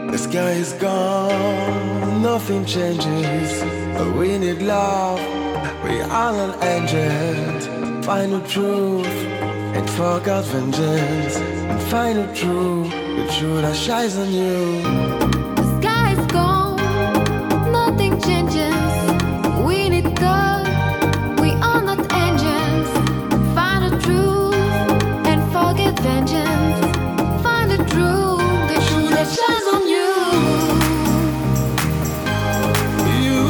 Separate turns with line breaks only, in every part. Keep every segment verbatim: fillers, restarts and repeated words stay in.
The sky is gone, nothing changes. But we need love, we are not angels. Find the truth and forget vengeance. And find the truth, the truth that shines on you.
The sky is gone, nothing changes. We need God, we are not angels. Find the truth and forget vengeance. Find the truth, the truth that shines on you.
You,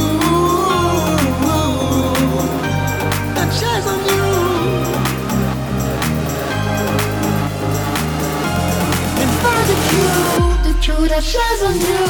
that shines on you.
And find the truth, the truth that shines on you.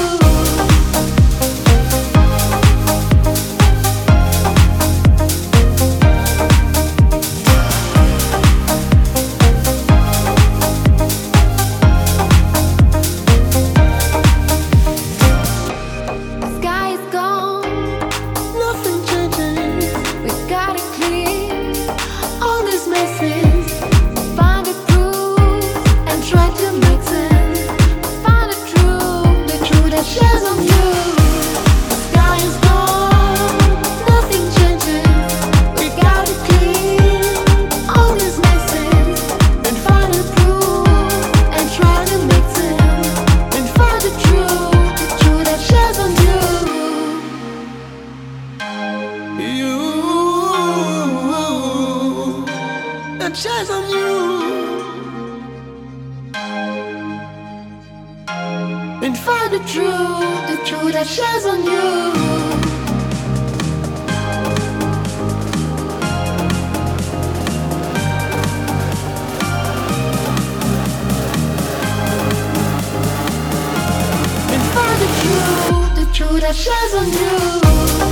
That shines on you. And find the truth, the truth that shines on you. And find the truth, the truth that shines on you.